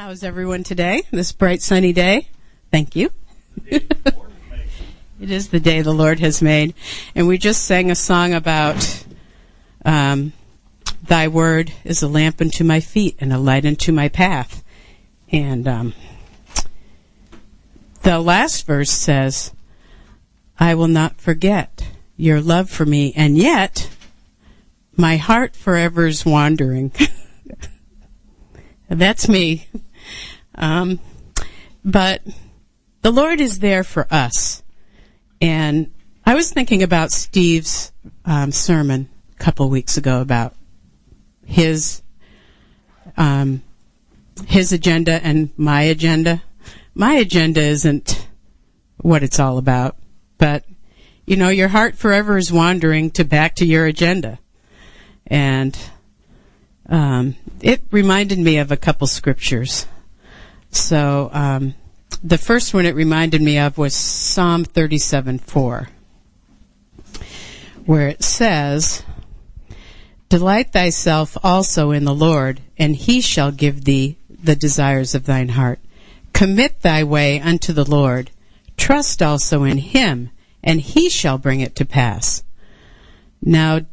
How's everyone today? This bright sunny day? Thank you. It is the day the Lord has made. And we just sang a song about Thy word is a lamp unto my feet and a light unto my path. And the last verse says, I will not forget your love for me, and yet my heart forever is wandering. That's me. But the Lord is there for us. And I was thinking about Steve's sermon a couple of weeks ago about his agenda and my agenda. My agenda isn't what it's all about, but you know, your heart forever is wandering back to your agenda. And it reminded me of a couple scriptures. So the first one it reminded me of was Psalm 37:4, where it says, Delight thyself also in the Lord, and he shall give thee the desires of thine heart. Commit thy way unto the Lord. Trust also in him, and he shall bring it to pass. Now,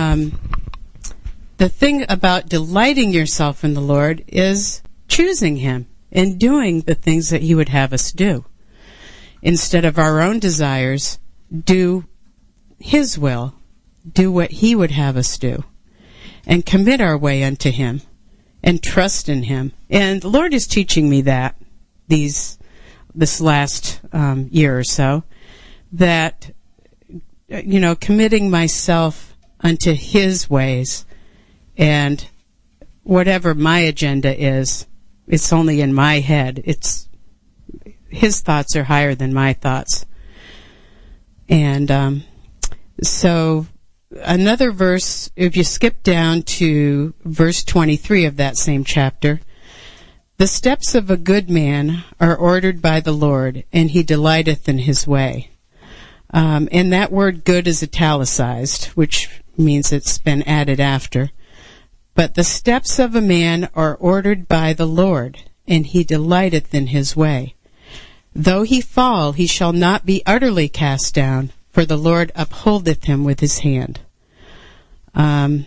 the thing about delighting yourself in the Lord is choosing him and doing the things that he would have us do. Instead of our own desires, do his will, do what he would have us do, and commit our way unto him and trust in him. And the Lord is teaching me that this last year or so, that, you know, committing myself unto his ways, and whatever my agenda is, it's only in my head. His thoughts are higher than my thoughts. And so another verse, if you skip down to verse 23 of that same chapter, the steps of a good man are ordered by the Lord, and he delighteth in his way. And that word good is italicized, which means it's been added after. But the steps of a man are ordered by the Lord, and he delighteth in his way. Though he fall, he shall not be utterly cast down, for the Lord upholdeth him with his hand. You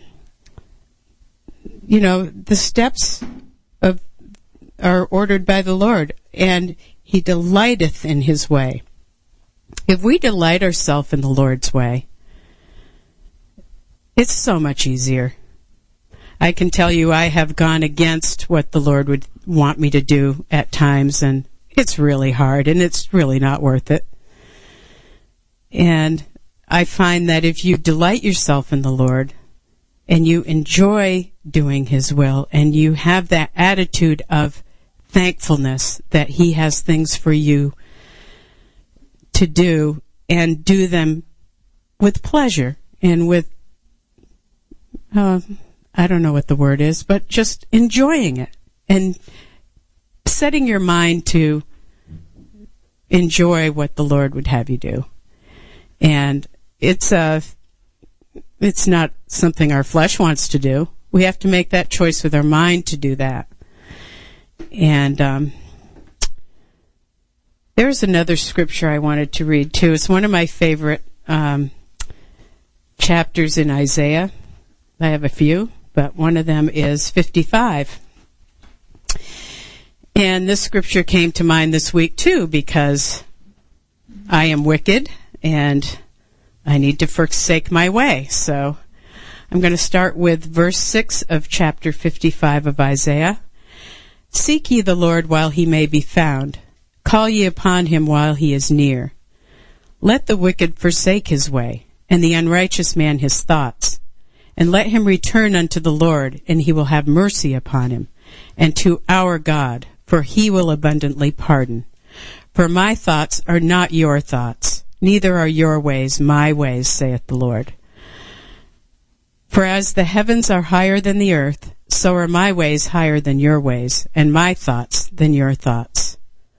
know, the steps are ordered by the Lord, and he delighteth in his way. If we delight ourselves in the Lord's way, it's so much easier. I can tell you I have gone against what the Lord would want me to do at times, and it's really hard, and it's really not worth it. And I find that if you delight yourself in the Lord, and you enjoy doing his will, and you have that attitude of thankfulness that he has things for you to do, and do them with pleasure and with I don't know what the word is, but just enjoying it and setting your mind to enjoy what the Lord would have you do. And it's not something our flesh wants to do. We have to make that choice with our mind to do that. And there's another scripture I wanted to read too. It's one of my favorite chapters in Isaiah. I have a few, but one of them is 55. And this scripture came to mind this week too, because I am wicked and I need to forsake my way. So I'm going to start with verse 6 of chapter 55 of Isaiah. Seek ye the Lord while he may be found. Call ye upon him while he is near. Let the wicked forsake his way, and the unrighteous man his thoughts. And let him return unto the Lord, and he will have mercy upon him, and to our God, for he will abundantly pardon. For my thoughts are not your thoughts, neither are your ways my ways, saith the Lord. For as the heavens are higher than the earth, so are my ways higher than your ways, and my thoughts than your thoughts.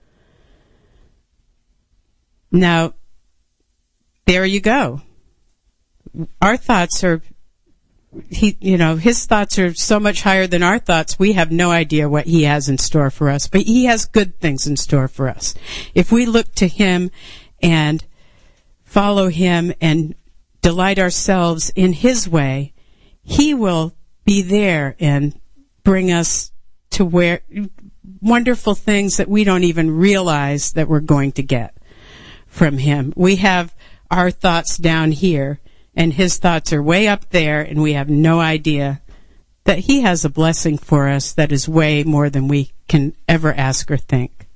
Now, there you go. Our thoughts are his thoughts are so much higher than our thoughts. We have no idea what he has in store for us, but he has good things in store for us. If we look to him and follow him and delight ourselves in his way, he will be there and bring us to where wonderful things that we don't even realize that we're going to get from him. We have our thoughts down here, and his thoughts are way up there, and we have no idea that he has a blessing for us that is way more than we can ever ask or think.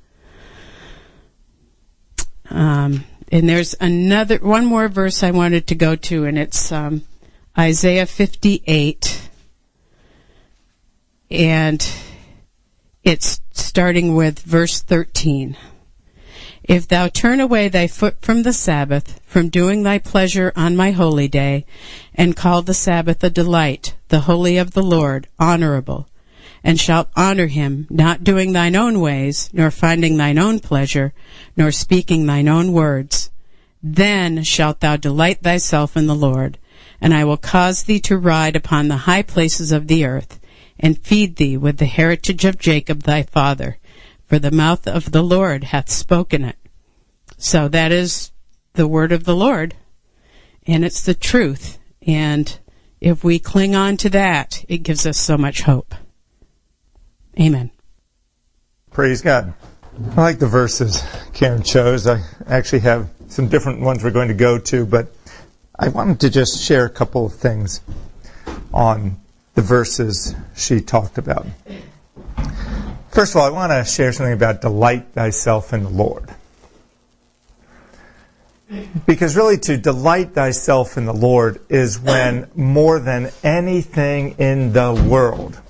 And there's one more verse I wanted to go to, and it's Isaiah 58. And it's starting with verse 13. If thou turn away thy foot from the Sabbath, from doing thy pleasure on my holy day, and call the Sabbath a delight, the holy of the Lord, honorable, and shalt honor him, not doing thine own ways, nor finding thine own pleasure, nor speaking thine own words, then shalt thou delight thyself in the Lord, and I will cause thee to ride upon the high places of the earth, and feed thee with the heritage of Jacob thy father, for the mouth of the Lord hath spoken it. So that is the word of the Lord, and it's the truth. And if we cling on to that, it gives us so much hope. Amen. Praise God. I like the verses Karen chose. I actually have some different ones we're going to go to, but I wanted to just share a couple of things on the verses she talked about. First of all, I want to share something about delight thyself in the Lord. Because really to delight thyself in the Lord is when more than anything in the world,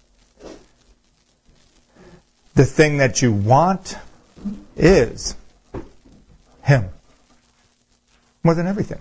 the thing that you want is Him. More than everything.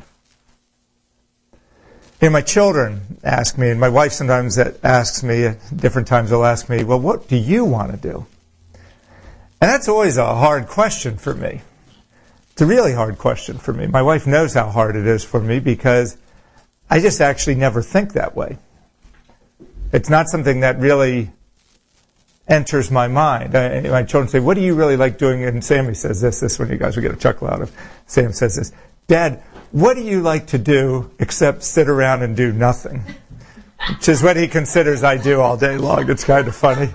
My children ask me, and my wife sometimes asks me, at different times they'll ask me, well, what do you want to do? And that's always a hard question for me. It's a really hard question for me. My wife knows how hard it is for me because I just actually never think that way. It's not something that really enters my mind. My children say, what do you really like doing? And Sammy says this one you guys will get a chuckle out of. Sam says this, Dad, what do you like to do except sit around and do nothing? Which is what he considers I do all day long. It's kind of funny.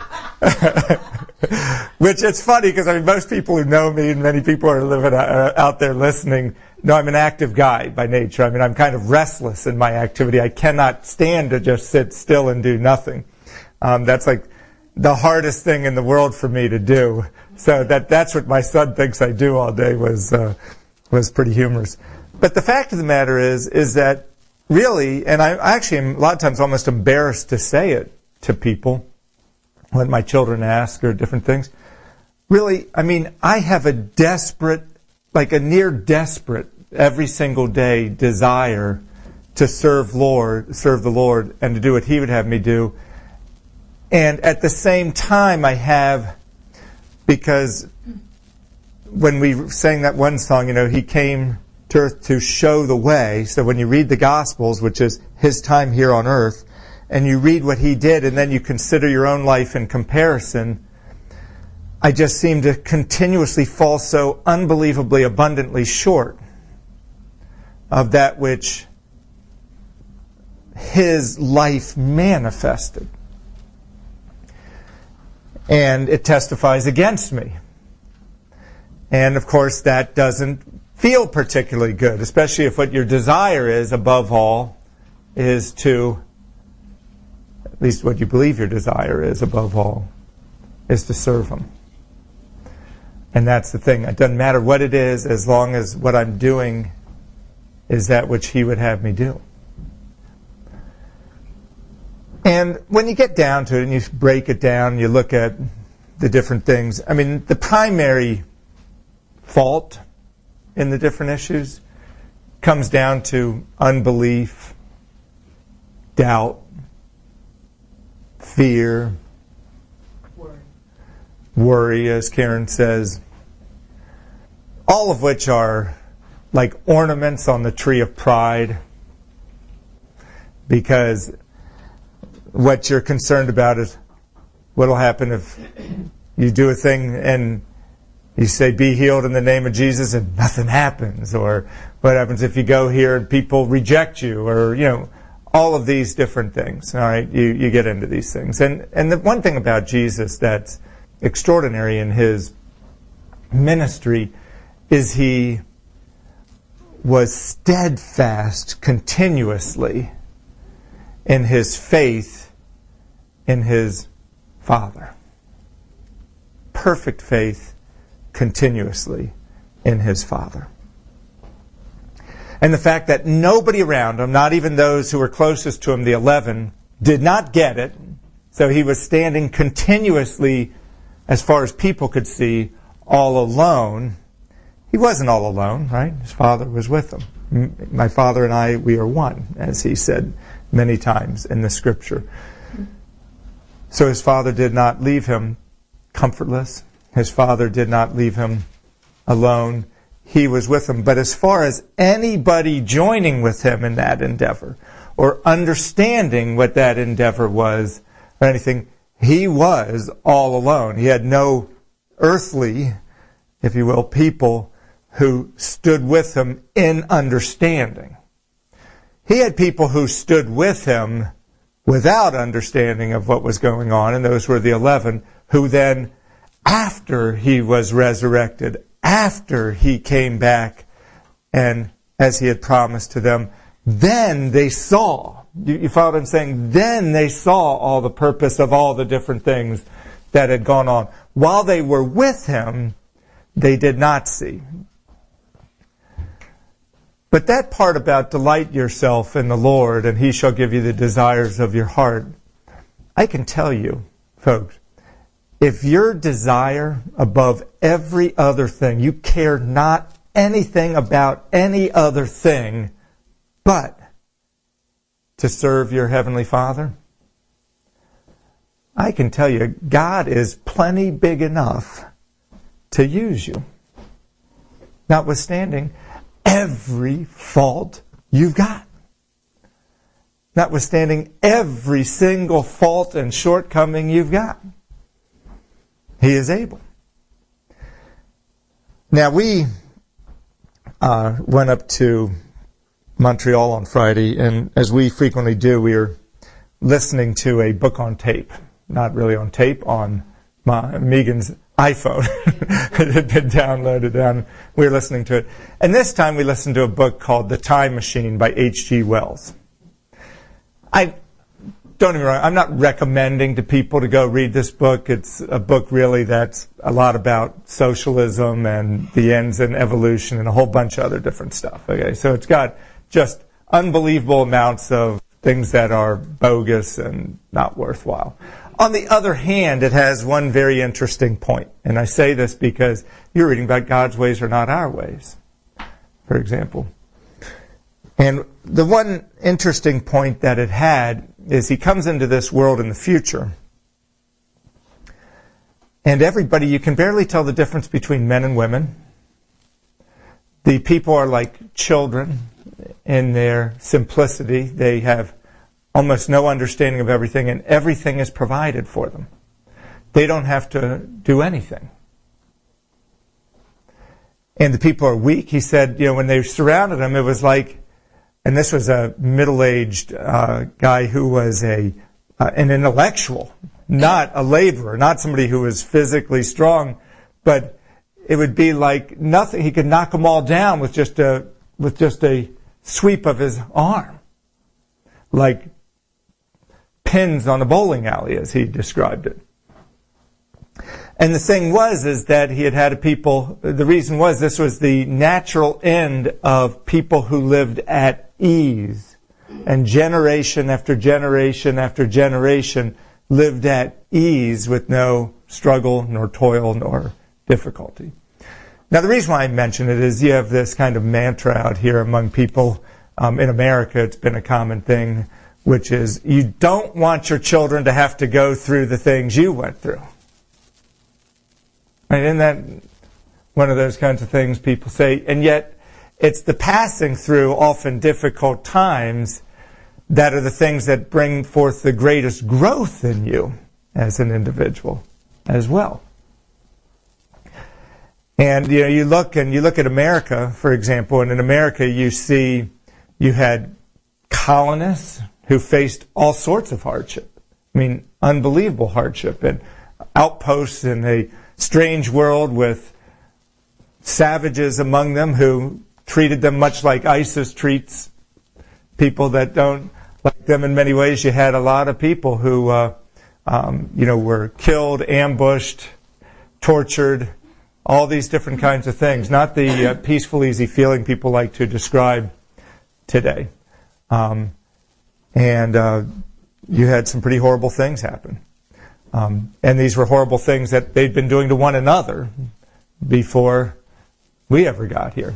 Which it's funny because most people who know me and many people who are living out there listening know I'm an active guy by nature. I'm kind of restless in my activity. I cannot stand to just sit still and do nothing. That's like the hardest thing in the world for me to do. So that's what my son thinks I do all day was pretty humorous. But the fact of the matter is that really, and I actually am a lot of times almost embarrassed to say it to people when my children ask or different things. Really, I have a desperate, like a near desperate, every single day desire to serve the Lord, and to do what He would have me do. And at the same time, I have, because when we sang that one song, He came to earth to show the way. So when you read the Gospels, which is His time here on earth, and you read what He did, and then you consider your own life in comparison, I just seem to continuously fall so unbelievably abundantly short of that which His life manifested. And it testifies against me. And of course that doesn't feel particularly good, especially if what your desire is, above all, is to, at least what you believe your desire is, above all, is to serve Him. And that's the thing. It doesn't matter what it is, as long as what I'm doing is that which He would have me do. And when you get down to it and you break it down, you look at the different things. The primary fault in the different issues comes down to unbelief, doubt, fear, worry, as Karen says, all of which are like ornaments on the tree of pride, because what you're concerned about is what will happen if you do a thing and you say, be healed in the name of Jesus, and nothing happens. Or what happens if you go here and people reject you, or, all of these different things. All right, you get into these things. And the one thing about Jesus that's extraordinary in his ministry is he was steadfast continuously in his faith in his Father. Perfect faith continuously in his Father. And the fact that nobody around him, not even those who were closest to him, the 11, did not get it. So he was standing continuously, as far as people could see, all alone. He wasn't all alone, right? His Father was with him. My Father and I, we are one, as he said many times in the Scripture. So his Father did not leave him comfortless. His Father did not leave him alone. He was with him. But as far as anybody joining with him in that endeavor, or understanding what that endeavor was, or anything, he was all alone. He had no earthly, if you will, people who stood with him in understanding. He had people who stood with him without understanding of what was going on, and those were the 11, who then, after he was resurrected, after he came back, and as he had promised to them, then they saw. You follow what I'm saying? Then they saw all the purpose of all the different things that had gone on. While they were with him, they did not see. But that part about delight yourself in the Lord, and he shall give you the desires of your heart, I can tell you, folks, if your desire above every other thing, you care not anything about any other thing but to serve your Heavenly Father, I can tell you, God is plenty big enough to use you. Notwithstanding every fault you've got. Notwithstanding every single fault and shortcoming you've got. He is able. Now, we went up to Montreal on Friday, and as we frequently do, we were listening to a book on tape. Not really on tape, on Megan's iPhone. It had been downloaded down. We were listening to it. And this time we listened to a book called The Time Machine by H.G. Wells. Don't get me wrong, I'm not recommending to people to go read this book. It's a book really that's a lot about socialism and the ends and evolution and a whole bunch of other different stuff. Okay, so it's got just unbelievable amounts of things that are bogus and not worthwhile. On the other hand, it has one very interesting point. And I say this because you're reading about God's ways are not our ways, for example. And the one interesting point that it had is he comes into this world in the future, and everybody, you can barely tell the difference between men and women. The people are like children in their simplicity. They have almost no understanding of everything, and everything is provided for them. They don't have to do anything. And the people are weak. He said, when they surrounded him, it was like, and this was a middle-aged guy who was an intellectual, not a laborer, not somebody who was physically strong, but it would be like nothing. He could knock them all down with just a sweep of his arm, like pins on a bowling alley, as he described it. And the thing is that he had a people, the reason was this was the natural end of people who lived at ease. And generation after generation after generation lived at ease with no struggle, nor toil, nor difficulty. Now, the reason why I mention it is you have this kind of mantra out here among people. In America, it's been a common thing, which is you don't want your children to have to go through the things you went through. Right? Isn't that one of those kinds of things people say? And yet, it's the passing through often difficult times that are the things that bring forth the greatest growth in you as an individual as well. And you look at America, for example, and in America you had colonists who faced all sorts of hardship. I mean, unbelievable hardship, and outposts in a strange world with savages among them who treated them much like ISIS treats people that don't like them in many ways. You had a lot of people who, were killed, ambushed, tortured, all these different kinds of things. Not the peaceful, easy feeling people like to describe today. And you had some pretty horrible things happen. And these were horrible things that they'd been doing to one another before we ever got here.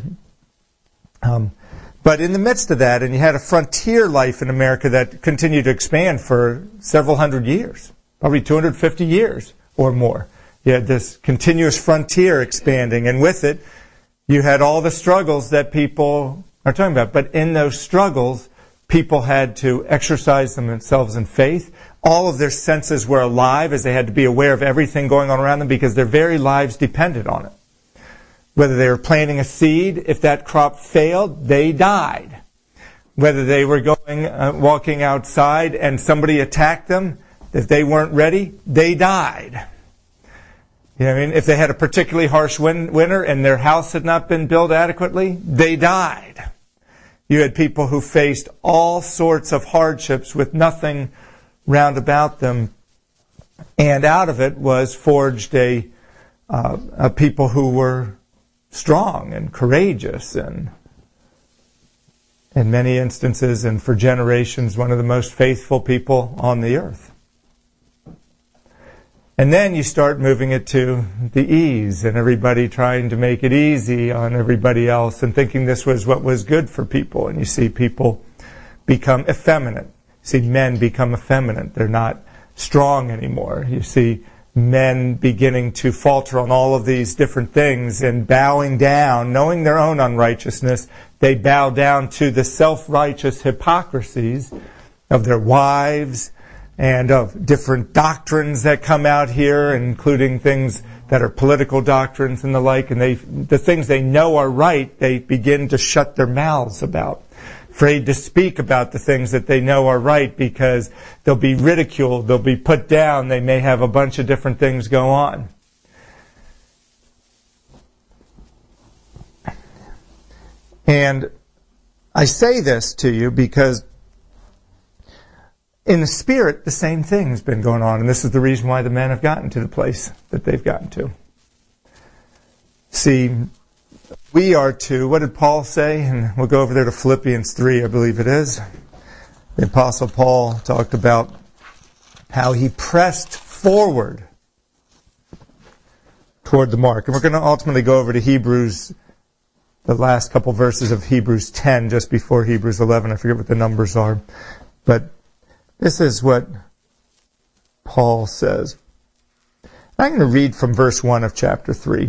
But in the midst of that, and you had a frontier life in America that continued to expand for several hundred years, probably 250 years or more. You had this continuous frontier expanding, and with it, you had all the struggles that people are talking about. But in those struggles, people had to exercise themselves in faith. All of their senses were alive as they had to be aware of everything going on around them because their very lives depended on it. Whether they were planting a seed, if that crop failed, they died. Whether they were walking outside and somebody attacked them, if they weren't ready, they died. You know what I mean? If they had a particularly harsh winter and their house had not been built adequately, they died. You had people who faced all sorts of hardships with nothing round about them. And out of it was forged a people who were strong and courageous, and in many instances and for generations one of the most faithful people on the earth. And then you start moving it to the ease, and everybody trying to make it easy on everybody else and thinking this was what was good for people. And you see people become effeminate. You see men become effeminate. They're not strong anymore. You see men beginning to falter on all of these different things and bowing down, knowing their own unrighteousness. They bow down to the self-righteous hypocrisies of their wives and of different doctrines that come out here, including things that are political doctrines and the like. And the things they know are right, they begin to shut their mouths about. Afraid to speak about the things that they know are right because they'll be ridiculed, they'll be put down, they may have a bunch of different things go on. And I say this to you because in the spirit, the same thing has been going on, and this is the reason why the men have gotten to the place that they've gotten to. See, we are to, what did Paul say? And we'll go over there to Philippians 3, I believe it is. The Apostle Paul talked about how he pressed forward toward the mark. And we're going to ultimately go over to Hebrews, the last couple verses of Hebrews 10, just before Hebrews 11. I forget what the numbers are. But this is what Paul says. I'm going to read from verse 1 of chapter 3.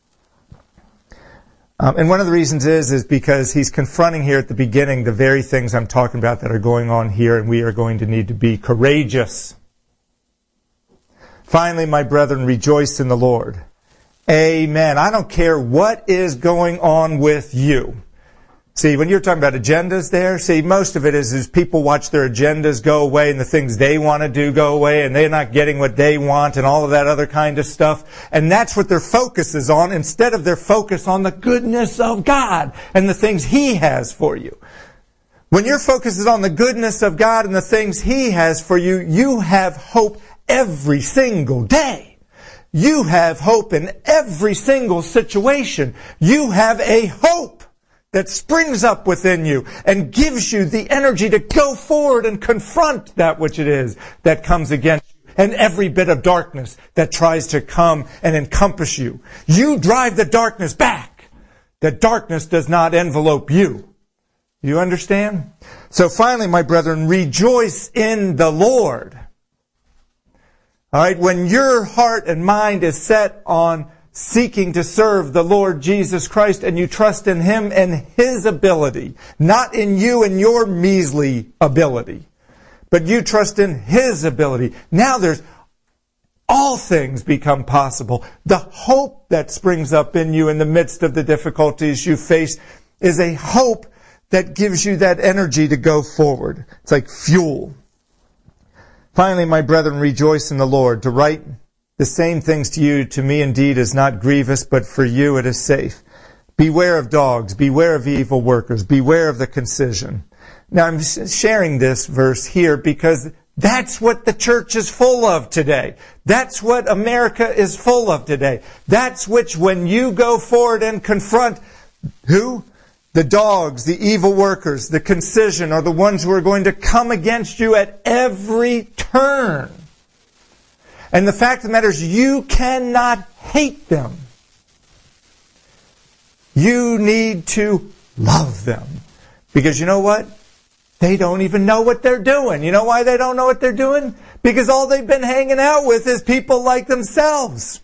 And one of the reasons is because he's confronting here at the beginning the very things I'm talking about that are going on here, and we are going to need to be courageous. Finally, my brethren, rejoice in the Lord. Amen. I don't care what is going on with you. See, when you're talking about agendas there, see, most of it is people watch their agendas go away and the things they want to do go away, and they're not getting what they want and all of that other kind of stuff. And that's what their focus is on, instead of their focus on the goodness of God and the things He has for you. When your focus is on the goodness of God and the things He has for you, you have hope every single day. You have hope in every single situation. You have a hope that springs up within you and gives you the energy to go forward and confront that which it is that comes against you and every bit of darkness that tries to come and encompass you. You drive the darkness back. The darkness does not envelope you. You understand? So finally, my brethren, rejoice in the Lord. All right, when your heart and mind is set on seeking to serve the Lord Jesus Christ, and you trust in Him and His ability, not in you and your measly ability, but you trust in His ability. Now all things become possible. The hope that springs up in you in the midst of the difficulties you face is a hope that gives you that energy to go forward. It's like fuel. Finally, my brethren, rejoice in the Lord. To write the same things to you, to me indeed is not grievous, but for you it is safe. Beware of dogs, beware of evil workers, beware of the concision. Now I'm sharing this verse here because that's what the church is full of today. That's what America is full of today. That's which when you go forward and confront who? The dogs, the evil workers, the concision are the ones who are going to come against you at every turn. And the fact of the matter is, you cannot hate them. You need to love them. Because you know what? They don't even know what they're doing. You know why they don't know what they're doing? Because all they've been hanging out with is people like themselves.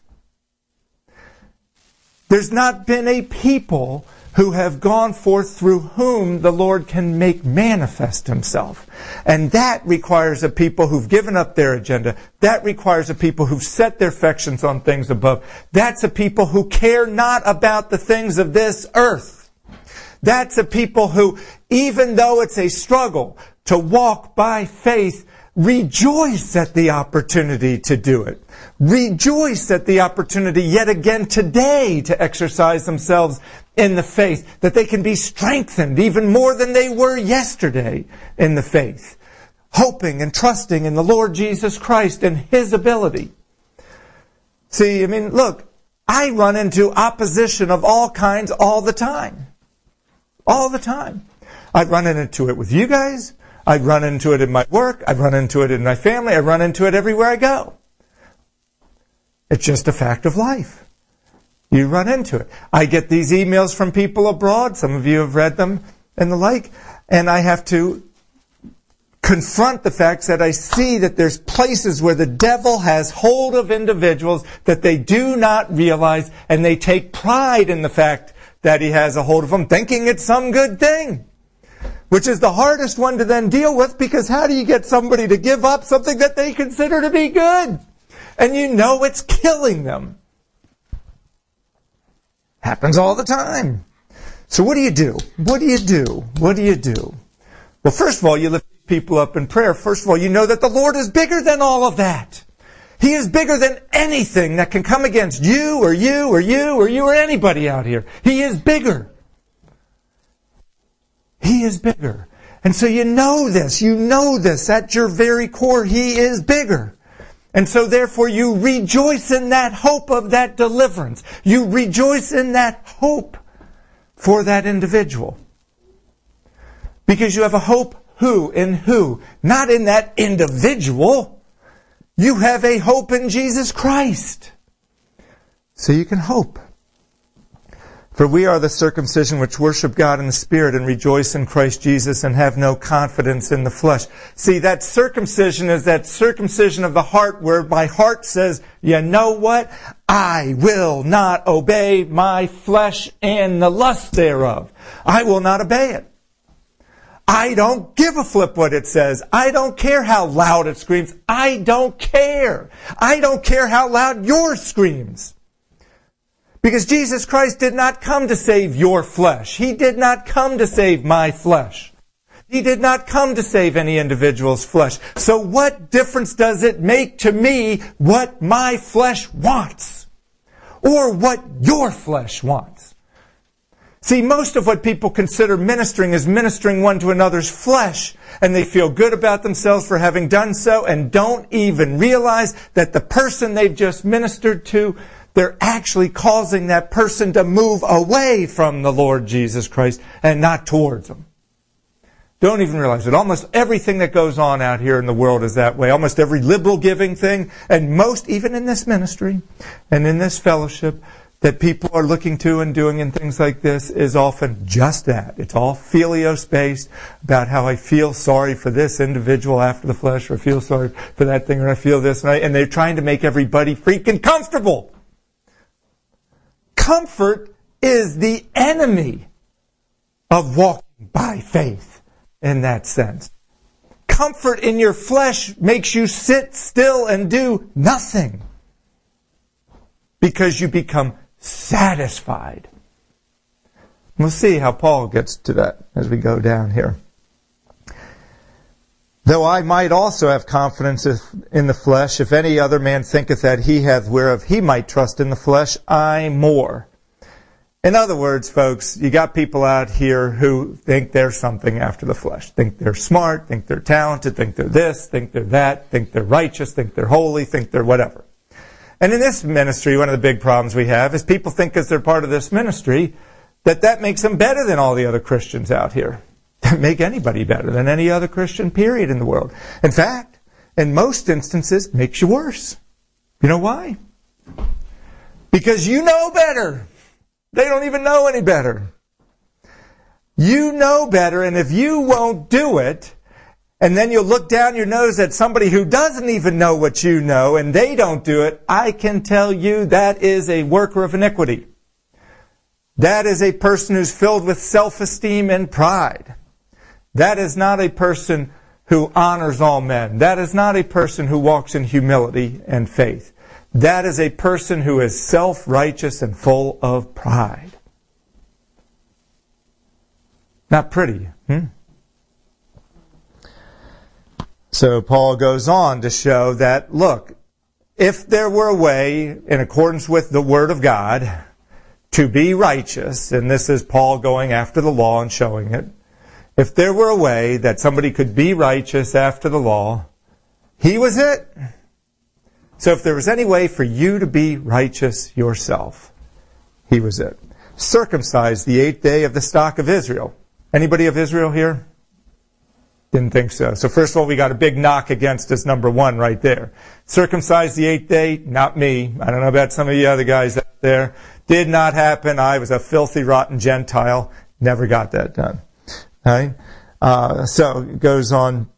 There's not been a people who have gone forth through whom the Lord can make manifest Himself. And that requires a people who've given up their agenda. That requires a people who've set their affections on things above. That's a people who care not about the things of this earth. That's a people who, even though it's a struggle to walk by faith, rejoice at the opportunity to do it. Rejoice at the opportunity yet again today to exercise themselves in the faith, that they can be strengthened even more than they were yesterday in the faith, hoping and trusting in the Lord Jesus Christ and His ability. See, look, I run into opposition of all kinds all the time. All the time. I run into it with you guys. I run into it in my work. I run into it in my family. I run into it everywhere I go. It's just a fact of life. You run into it. I get these emails from people abroad. Some of you have read them and the like. And I have to confront the facts that I see that there's places where the devil has hold of individuals that they do not realize, and they take pride in the fact that he has a hold of them, thinking it's some good thing. Which is the hardest one to then deal with, because how do you get somebody to give up something that they consider to be good? And you know it's killing them. Happens all the time. So what do you do? What do you do? What do you do? Well, first of all, you lift people up in prayer. First of all, you know that the Lord is bigger than all of that. He is bigger than anything that can come against you or you or you or you or anybody out here. He is bigger. He is bigger. And so you know this at your very core. He is bigger. And so therefore you rejoice in that hope of that deliverance. You rejoice in that hope for that individual. Because you have a hope in who? Not in that individual. You have a hope in Jesus Christ. So you can hope. For we are the circumcision which worship God in the Spirit and rejoice in Christ Jesus and have no confidence in the flesh. See, that circumcision is that circumcision of the heart where my heart says, you know what? I will not obey my flesh and the lust thereof. I will not obey it. I don't give a flip what it says. I don't care how loud it screams. I don't care. I don't care how loud yours screams. Because Jesus Christ did not come to save your flesh. He did not come to save my flesh. He did not come to save any individual's flesh. So what difference does it make to me what my flesh wants? Or what your flesh wants? See, most of what people consider ministering is ministering one to another's flesh. And they feel good about themselves for having done so and don't even realize that the person they've just ministered to, they're actually causing that person to move away from the Lord Jesus Christ and not towards Him. Don't even realize it. Almost everything that goes on out here in the world is that way. Almost every liberal giving thing, and most, even in this ministry and in this fellowship, that people are looking to and doing and things like this is often just that. It's all philios-based about how I feel sorry for this individual after the flesh, or I feel sorry for that thing, or I feel this, and they're trying to make everybody freaking comfortable. Comfort is the enemy of walking by faith in that sense. Comfort in your flesh makes you sit still and do nothing because you become satisfied. We'll see how Paul gets to that as we go down here. Though I might also have confidence in the flesh, if any other man thinketh that he hath whereof he might trust in the flesh, I more. In other words, folks, you got people out here who think they're something after the flesh. Think they're smart, think they're talented, think they're this, think they're that, think they're righteous, think they're holy, think they're whatever. And in this ministry, one of the big problems we have is people think because they're part of this ministry that makes them better than all the other Christians out here. That make anybody better than any other Christian, period, in the world. In fact, in most instances, makes you worse. You know why? Because you know better. They don't even know any better. You know better, and if you won't do it, and then you'll look down your nose at somebody who doesn't even know what you know, and they don't do it, I can tell you that is a worker of iniquity. That is a person who's filled with self-esteem and pride. That is not a person who honors all men. That is not a person who walks in humility and faith. That is a person who is self-righteous and full of pride. Not pretty, So Paul goes on to show that, look, if there were a way, in accordance with the Word of God, to be righteous, and this is Paul going after the law and showing it, if there were a way that somebody could be righteous after the law, he was it. So if there was any way for you to be righteous yourself, he was it. Circumcised the 8th day of the stock of Israel. Anybody of Israel here? Didn't think so. So first of all, we got a big knock against us, number one, right there. Circumcised the 8th day, not me. I don't know about some of you other guys out there. Did not happen. I was a filthy, rotten Gentile. Never got that done. All right? So it goes on.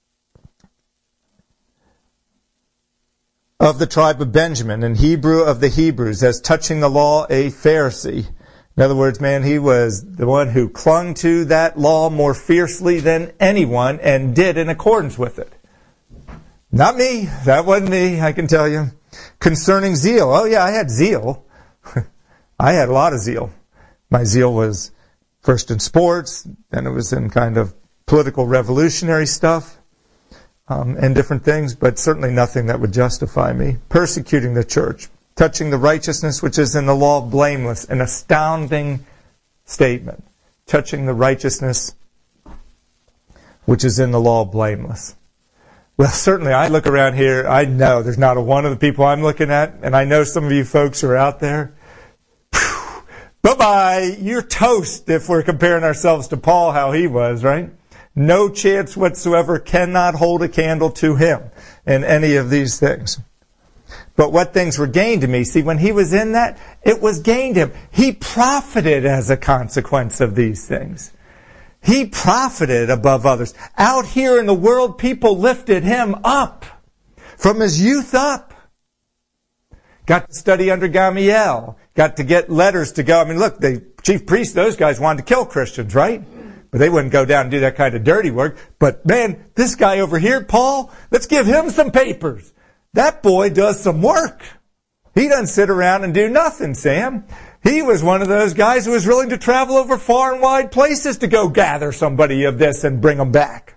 Of the tribe of Benjamin, and Hebrew of the Hebrews, as touching the law, a Pharisee. In other words, man, he was the one who clung to that law more fiercely than anyone and did in accordance with it. Not me. That wasn't me, I can tell you. Concerning zeal. Oh yeah, I had zeal. I had a lot of zeal. My zeal was first in sports, then it was in kind of political revolutionary stuff, and different things, but certainly nothing that would justify me. Persecuting the church. Touching the righteousness which is in the law, blameless. An astounding statement. Touching the righteousness which is in the law, blameless. Well, certainly I look around here, I know there's not a one of the people I'm looking at, and I know some of you folks are out there. Bye-bye, you're toast if we're comparing ourselves to Paul, how he was, right? No chance whatsoever, cannot hold a candle to him in any of these things. But what things were gained to me, see, when he was in that, it was gained to him. He profited as a consequence of these things. He profited above others. Out here in the world, people lifted him up from his youth up. Got to study under Gamaliel. Got to get letters to go. I mean, look, the chief priests, those guys wanted to kill Christians, right? But they wouldn't go down and do that kind of dirty work. But man, this guy over here, Paul, let's give him some papers. That boy does some work. He doesn't sit around and do nothing, Sam. He was one of those guys who was willing to travel over far and wide places to go gather somebody of this and bring them back.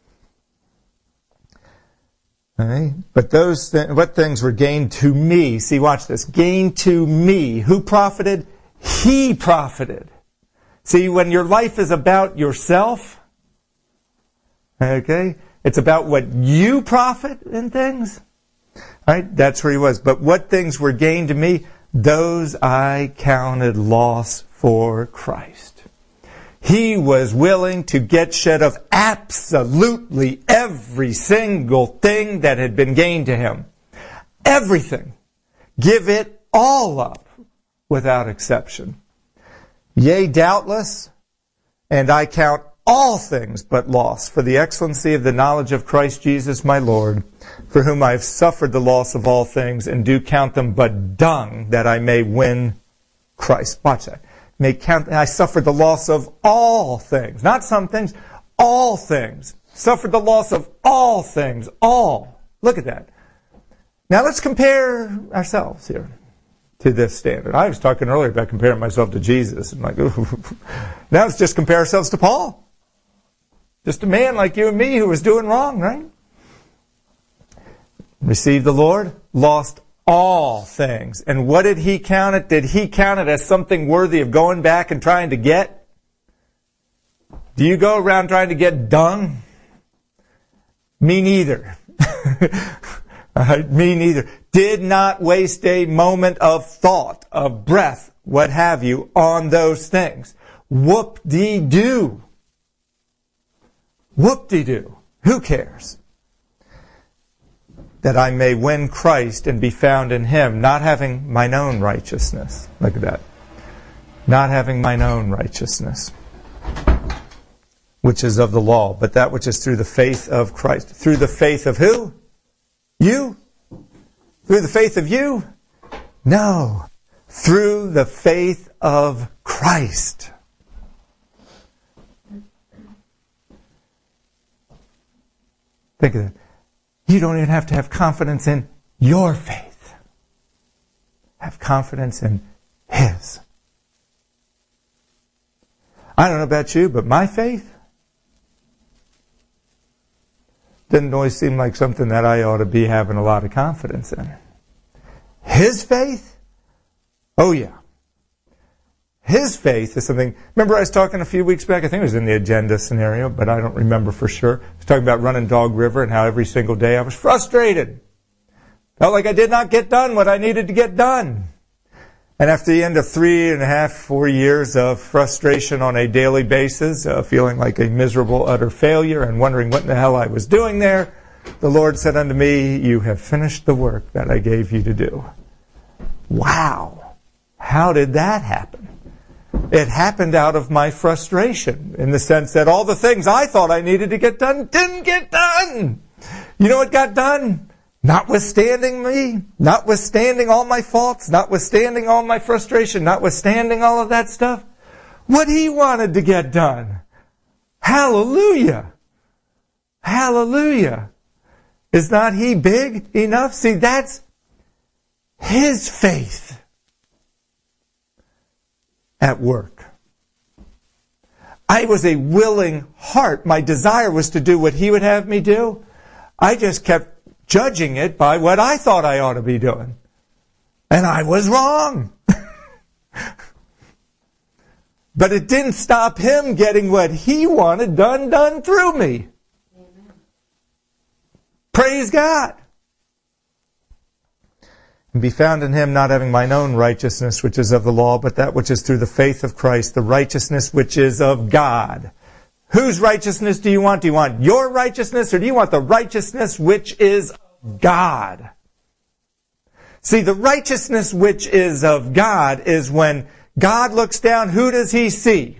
All right? But what things were gained to me? See, watch this. Gained to me. Who profited? He profited. See, when your life is about yourself, okay, it's about what you profit in things. All right, that's where he was. But what things were gained to me? Those I counted loss for Christ. He was willing to get shed of absolutely every single thing that had been gained to him. Everything. Give it all up without exception. Yea, doubtless, and I count all things but loss for the excellency of the knowledge of Christ Jesus my Lord, for whom I have suffered the loss of all things, and do count them but dung, that I may win Christ. Christ. Watch that. May count, I suffered the loss of all things. Not some things, all things. Suffered the loss of all things. All. Look at that. Now let's compare ourselves here to this standard. I was talking earlier about comparing myself to Jesus. I'm like, ooh. Now let's just compare ourselves to Paul. Just a man like you and me who was doing wrong, right? Received the Lord, lost all things. And what did he count it? Did he count it as something worthy of going back and trying to get? Do you go around trying to get dung? Me neither. Me neither. Did not waste a moment of thought, of breath, what have you, on those things. Whoop-dee-doo. Whoop-dee-doo. Who cares? That I may win Christ and be found in Him, not having mine own righteousness. Look at that. Not having mine own righteousness, which is of the law, but that which is through the faith of Christ. Through the faith of who? You? Through the faith of you? No. Through the faith of Christ. Think of that. You don't even have to have confidence in your faith. Have confidence in His. I don't know about you, but my faith didn't always seem like something that I ought to be having a lot of confidence in. His faith? Oh yeah. His faith is something... Remember I was talking a few weeks back, I think it was in the agenda scenario, but I don't remember for sure. I was talking about running Dog River and how every single day I was frustrated. Felt like I did not get done what I needed to get done. And after the end of 3.5, 4 years of frustration on a daily basis, feeling like a miserable, utter failure and wondering what in the hell I was doing there, the Lord said unto me, you have finished the work that I gave you to do. Wow. How did that happen? It happened out of my frustration, in the sense that all the things I thought I needed to get done didn't get done. You know what got done? Notwithstanding me, notwithstanding all my faults, notwithstanding all my frustration, notwithstanding all of that stuff, what He wanted to get done. Hallelujah! Hallelujah! Is not He big enough? See, that's His faith at work. I was a willing heart. My desire was to do what He would have me do. I just kept judging it by what I thought I ought to be doing. And I was wrong. But it didn't stop Him getting what He wanted done through me. Amen. Praise God. And be found in Him, not having mine own righteousness, which is of the law, but that which is through the faith of Christ, the righteousness which is of God. Whose righteousness do you want? Do you want your righteousness, or do you want the righteousness which is of God? See, the righteousness which is of God is when God looks down, who does He see?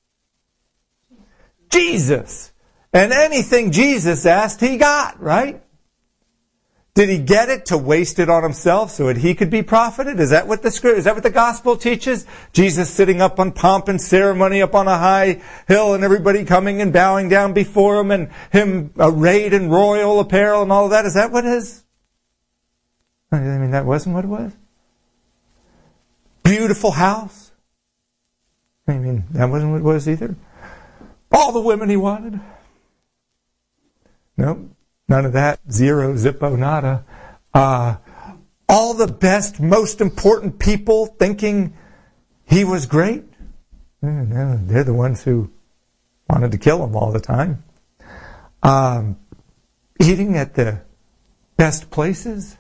Jesus. And anything Jesus asked, He got, right? Did He get it to waste it on Himself so that He could be profited? Is that what the gospel teaches? Jesus sitting up on pomp and ceremony up on a high hill and everybody coming and bowing down before Him and Him arrayed in royal apparel and all of that? Is that what it is? I mean, that wasn't what it was. Beautiful house. I mean, that wasn't what it was either. All the women He wanted. Nope. None of that. Zero, zippo, nada. All the best, most important people thinking He was great. No, they're the ones who wanted to kill Him all the time. Eating at the best places.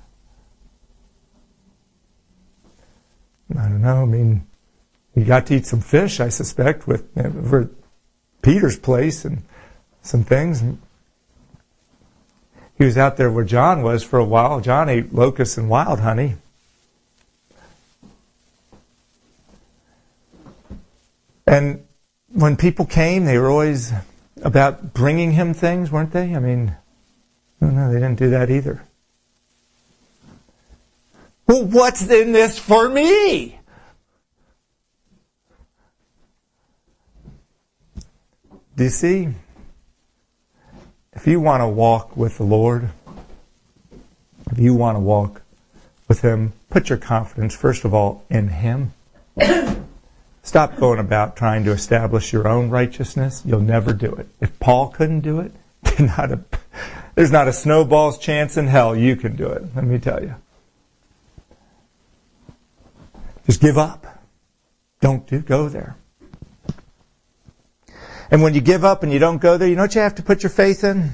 I don't know. I mean, he got to eat some fish, I suspect, with Peter's place and some things. He was out there where John was for a while. John ate locusts and wild honey. And when people came, they were always about bringing Him things, weren't they? I mean, no, they didn't do that either. Well, what's in this for me? Do you see? If you want to walk with the Lord, if you want to walk with Him, put your confidence, first of all, in Him. Stop going about trying to establish your own righteousness. You'll never do it. If Paul couldn't do it, there's not a snowball's chance in hell you can do it, let me tell you. Just give up. Don't go there. And when you give up and you don't go there, you know what you have to put your faith in?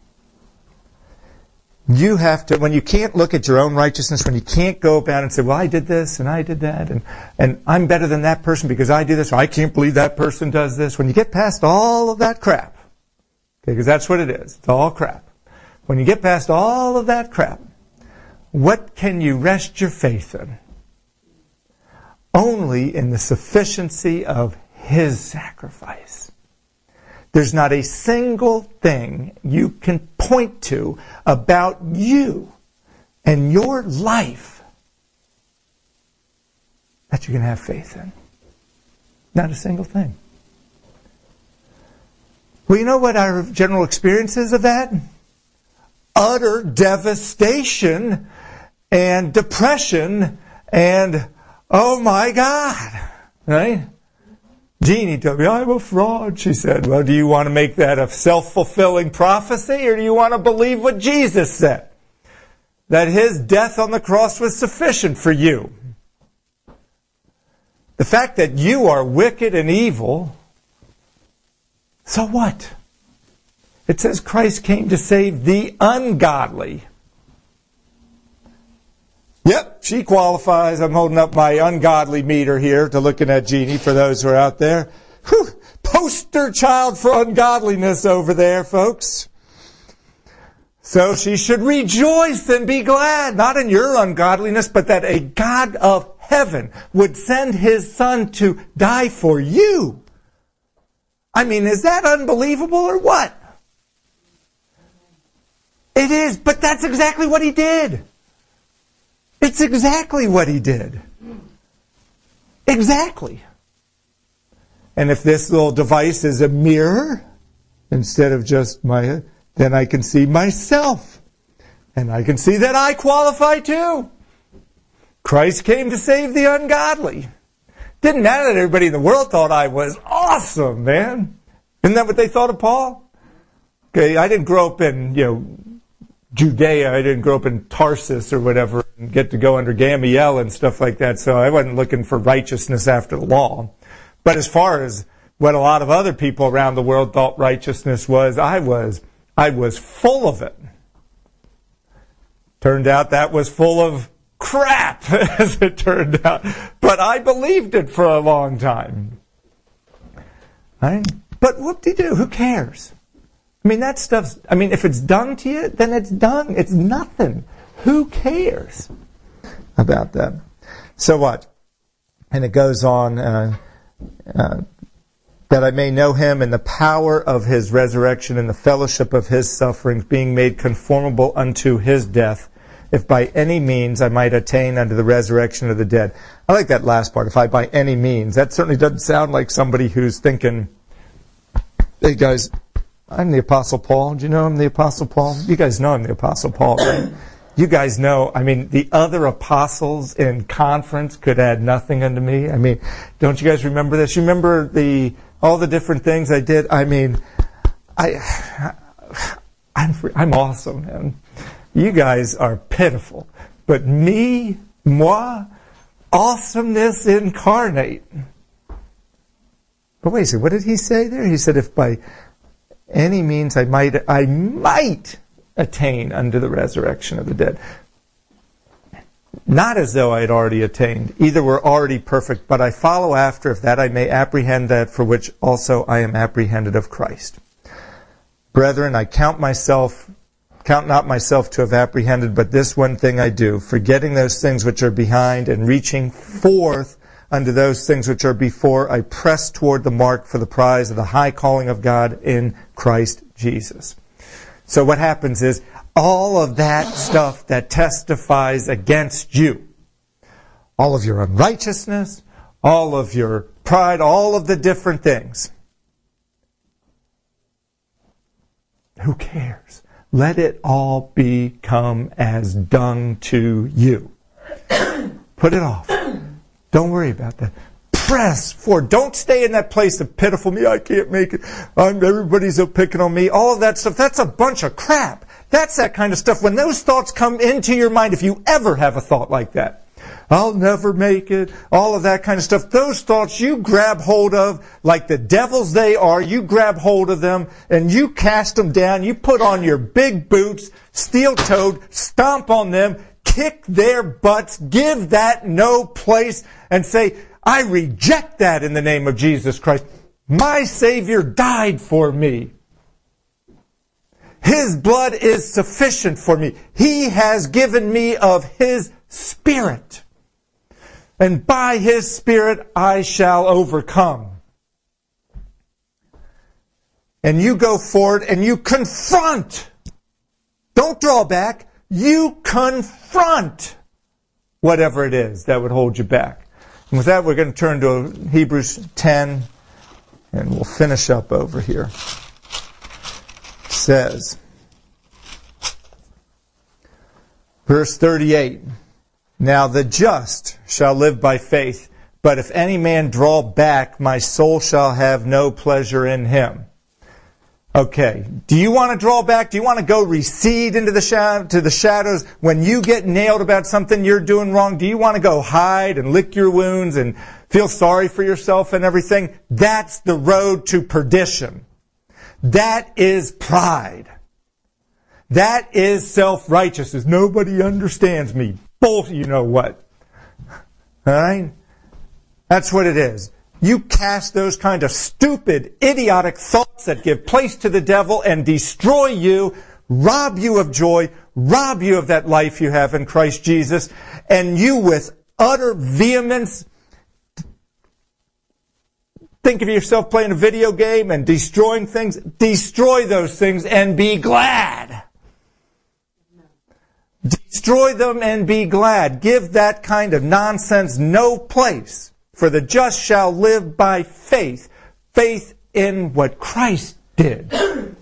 You have to, when you can't look at your own righteousness, when you can't go about and say, well, I did this and I did that, and I'm better than that person because I do this, or I can't believe that person does this. When you get past all of that crap, okay, because that's what it is. It's all crap. When you get past all of that crap, what can you rest your faith in? Only in the sufficiency of His sacrifice. There's not a single thing you can point to about you and your life that you can have faith in. Not a single thing. Well, you know what our general experience is of that? Utter devastation and depression and, oh my God, right? Jeannie told me, I'm a fraud, she said. Well, do you want to make that a self-fulfilling prophecy, or do you want to believe what Jesus said? That His death on the cross was sufficient for you. The fact that you are wicked and evil, so what? It says Christ came to save the ungodly. Yep, she qualifies. I'm holding up my ungodly meter here to looking at Jeannie for those who are out there. Whew, poster child for ungodliness over there, folks. So she should rejoice and be glad, not in your ungodliness, but that a God of heaven would send His Son to die for you. I mean, is that unbelievable or what? It is, but that's exactly what He did. It's exactly what He did. Exactly. And if this little device is a mirror, instead of just then I can see myself. And I can see that I qualify too. Christ came to save the ungodly. Didn't matter that everybody in the world thought I was awesome, man. Isn't that what they thought of Paul? Okay, I didn't grow up in, Judea. I didn't grow up in Tarsus or whatever and get to go under Gamaliel and stuff like that, so I wasn't looking for righteousness after the law. But as far as what a lot of other people around the world thought righteousness was, I was full of it. Turned out that was full of crap, as it turned out. But I believed it for a long time. Right? But whoop-de-doo, who cares? I mean, that stuff's, if it's dung to you, then it's dung. It's nothing. Who cares about that? So what? And it goes on, that I may know Him in the power of His resurrection and the fellowship of His sufferings, being made conformable unto His death, if by any means I might attain unto the resurrection of the dead. I like that last part, if I by any means. That certainly doesn't sound like somebody who's thinking, hey guys, I'm the Apostle Paul. Do you know I'm the Apostle Paul? You guys know I'm the Apostle Paul, right? You guys know, the other apostles in conference could add nothing unto me. Don't you guys remember this? You remember all the different things I did? I'm awesome, man. You guys are pitiful. But moi, awesomeness incarnate. But wait a second, what did he say there? He said, if by any means I might attain unto the resurrection of the dead. Not as though I had already attained. Either were already perfect, but I follow after, if that I may apprehend that for which also I am apprehended of Christ. Brethren, I count not myself to have apprehended, but this one thing I do, forgetting those things which are behind and reaching forth unto those things which are before, I press toward the mark for the prize of the high calling of God in Christ Jesus. So what happens is, all of that stuff that testifies against you, all of your unrighteousness, all of your pride, all of the different things, Who cares? Let it all become as dung to you. Put it off. Don't worry about that. Press forward. Don't stay in that place of pitiful me. I can't make it. Everybody's picking on me. All of that stuff. That's a bunch of crap. That's that kind of stuff. When those thoughts come into your mind, if you ever have a thought like that, I'll never make it, all of that kind of stuff. Those thoughts you grab hold of like the devils they are. You grab hold of them and you cast them down. You put on your big boots, steel-toed, stomp on them, kick their butts, give that no place, and say, I reject that in the name of Jesus Christ. My Savior died for me. His blood is sufficient for me. He has given me of His Spirit. And by His Spirit I shall overcome. And you go forward and you confront. Don't draw back. You confront whatever it is that would hold you back. And with that, we're going to turn to Hebrews 10, and we'll finish up over here. It says, verse 38, Now the just shall live by faith, but if any man draw back, my soul shall have no pleasure in him. Okay, do you want to draw back? Do you want to go recede into the shadows when you get nailed about something you're doing wrong? Do you want to go hide and lick your wounds and feel sorry for yourself and everything? That's the road to perdition. That is pride. That is self-righteousness. Nobody understands me. Bull, you know what. All right? That's what it is. You cast those kind of stupid, idiotic thoughts that give place to the devil and destroy you, rob you of joy, rob you of that life you have in Christ Jesus, and you with utter vehemence think of yourself playing a video game and destroying things. Destroy those things and be glad. Destroy them and be glad. Give that kind of nonsense no place. For the just shall live by faith. Faith in what Christ did.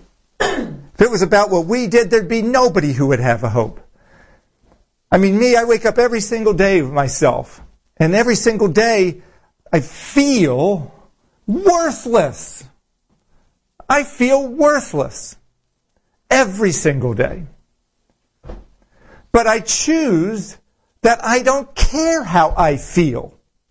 If it was about what we did, there'd be nobody who would have a hope. I mean, I wake up every single day myself. And every single day, I feel worthless. I feel worthless. Every single day. But I choose that I don't care how I feel.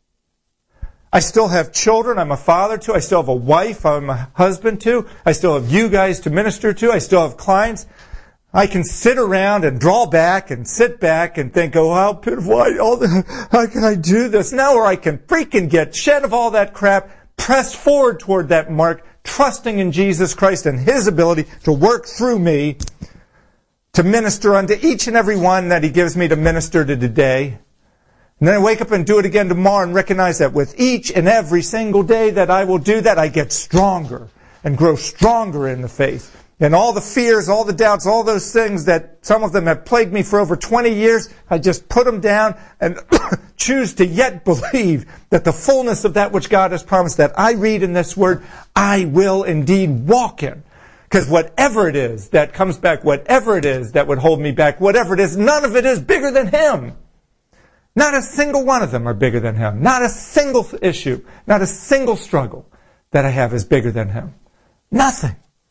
I still have children I'm a father to. I still have a wife I'm a husband to. I still have you guys to minister to. I still have clients. I can sit around and draw back and sit back and think, oh, how pitiful, how can I do this? Now or I can freaking get shed of all that crap, press forward toward that mark, trusting in Jesus Christ and His ability to work through me to minister unto each and every one that He gives me to minister to today. And then I wake up and do it again tomorrow and recognize that with each and every single day that I will do that, I get stronger and grow stronger in the faith. And all the fears, all the doubts, all those things that some of them have plagued me for over 20 years, I just put them down and choose to yet believe that the fullness of that which God has promised that I read in this Word, I will indeed walk in. Because whatever it is that comes back, whatever it is that would hold me back, whatever it is, none of it is bigger than Him. Not a single one of them are bigger than Him. Not a single issue, not a single struggle that I have is bigger than Him. Nothing.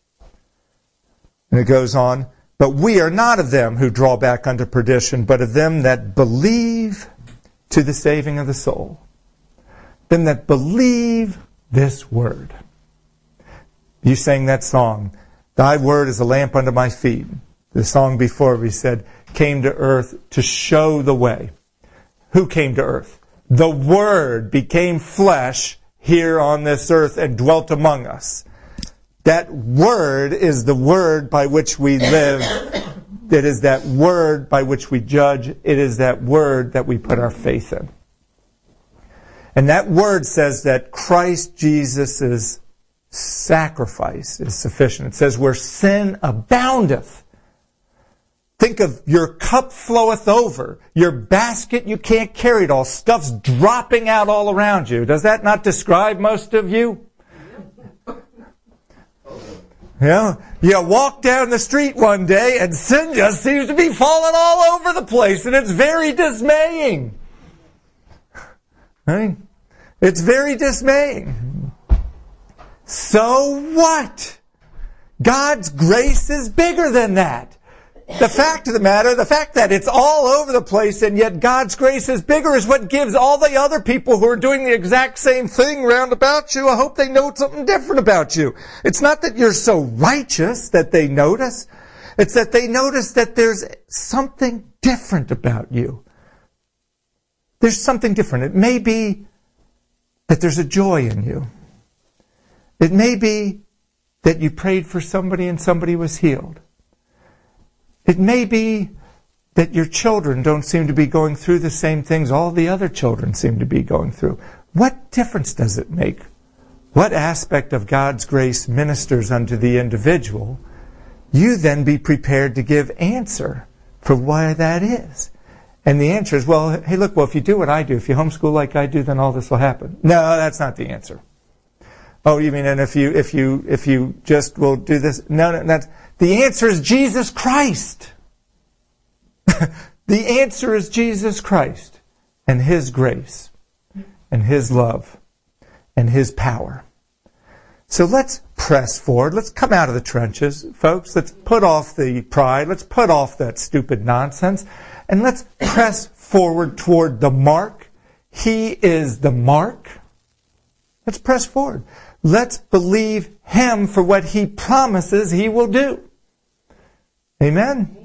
And it goes on, but we are not of them who draw back unto perdition, but of them that believe to the saving of the soul. Them that believe this word. You sang that song, Thy word is a lamp unto my feet. The song before we said, came to earth to show the way. Who came to earth? The Word became flesh here on this earth and dwelt among us. That Word is the Word by which we live. It is that Word by which we judge. It is that Word that we put our faith in. And that Word says that Christ Jesus' sacrifice is sufficient. It says where sin aboundeth. Think of your cup floweth over. Your basket, you can't carry it all. Stuff's dropping out all around you. Does that not describe most of you? You know, you walk down the street one day and sin just seems to be falling all over the place, and it's very dismaying. Right? It's very dismaying. So what? God's grace is bigger than that. The fact of the matter, the fact that it's all over the place and yet God's grace is bigger is what gives all the other people who are doing the exact same thing round about you a hope they know something different about you. It's not that you're so righteous that they notice. It's that they notice that there's something different about you. There's something different. It may be that there's a joy in you. It may be that you prayed for somebody and somebody was healed. It may be that your children don't seem to be going through the same things all the other children seem to be going through. What difference does it make? What aspect of God's grace ministers unto the individual? You then be prepared to give answer for why that is. And the answer is, well, hey, look, well, if you do what I do, if you homeschool like I do, then all this will happen. No, that's not the answer. Oh, you mean, and if you just will do this? No, that's, the answer is Jesus Christ. The answer is Jesus Christ and His grace and His love and His power. So let's press forward. Let's come out of the trenches, folks. Let's put off the pride. Let's put off that stupid nonsense. And let's press forward toward the mark. He is the mark. Let's press forward. Let's believe Him for what He promises He will do. Amen?